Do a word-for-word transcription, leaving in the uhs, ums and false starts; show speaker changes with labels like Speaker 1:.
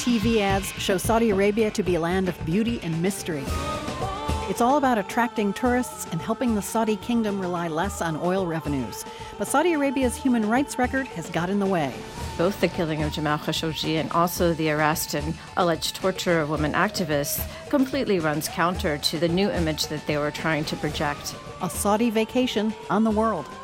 Speaker 1: T V ads show Saudi Arabia to be a land of beauty and mystery. It's all about attracting tourists and helping the Saudi kingdom rely less on oil revenues. But Saudi Arabia's human rights record has got in the way.
Speaker 2: Both the killing of Jamal Khashoggi and also the arrest and alleged torture of women activists completely runs counter to the new image that they were trying to project.
Speaker 1: A Saudi vacation on the world.